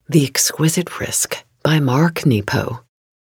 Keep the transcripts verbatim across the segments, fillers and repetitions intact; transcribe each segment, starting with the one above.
The Exquisite Risk by Mark Nepo.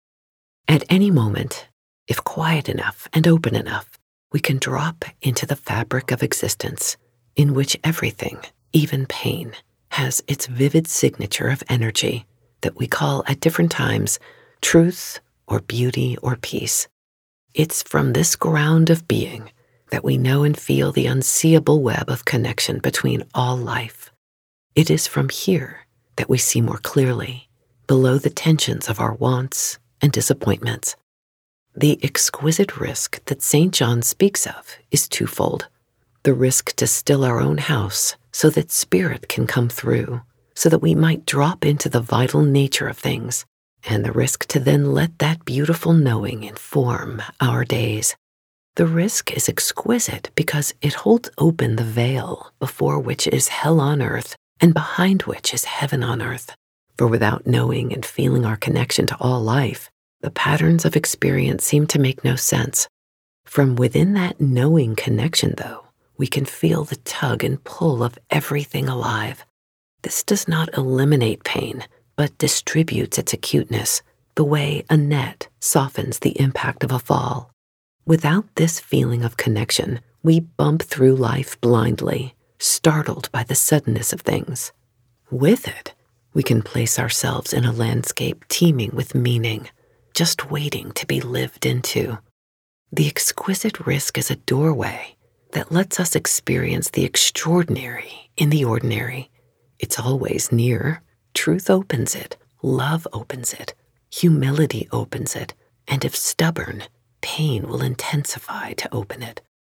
At any moment, if quiet enough and open enough, we can drop into the fabric of existence in which everything, even pain, has its vivid signature of energy that we call at different times truth or beauty or peace. It's from this ground of being that we know and feel the unseeable web of connection between all life. It is from here that we see more clearly, below the tensions of our wants and disappointments. The exquisite risk that Saint John speaks of is twofold. The risk to still our own house so that spirit can come through, so that we might drop into the vital nature of things, and the risk to then let that beautiful knowing inform our days. The risk is exquisite because it holds open the veil before which is hell on earth and behind which is heaven on earth. For without knowing and feeling our connection to all life, the patterns of experience seem to make no sense. From within that knowing connection, though, we can feel the tug and pull of everything alive. This does not eliminate pain, but distributes its acuteness, the way a net softens the impact of a fall. Without this feeling of connection, we bump through life blindly, startled by the suddenness of things. With it, we can place ourselves in a landscape teeming with meaning, just waiting to be lived into. The exquisite risk is a doorway that lets us experience the extraordinary in the ordinary. It's always near. Truth opens it, love opens it, humility opens it, and if stubborn, pain will intensify to open it.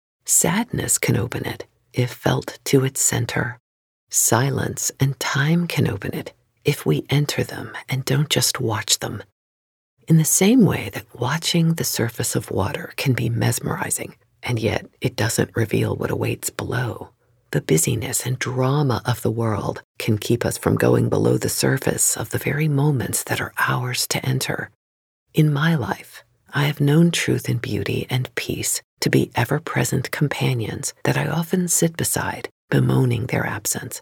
Sadness can open it if felt to its center. Silence and time can open it if we enter them and don't just watch them. In the same way that watching the surface of water can be mesmerizing, and yet it doesn't reveal what awaits below, the busyness and drama of the world can keep us from going below the surface of the very moments that are ours to enter. In my life, I have known truth and beauty and peace to be ever-present companions that I often sit beside, bemoaning their absence.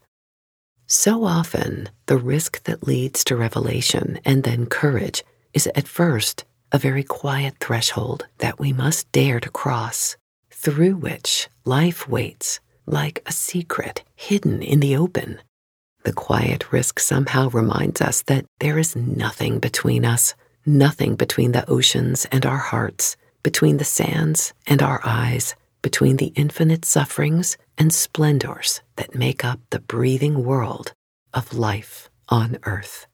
So often, the risk that leads to revelation and then courage is at first a very quiet threshold that we must dare to cross, through which life waits like a secret hidden in the open. The quiet risk somehow reminds us that there is nothing between us, nothing between the oceans and our hearts, between the sands and our eyes, between the infinite sufferings and splendors that make up the breathing world of life on earth.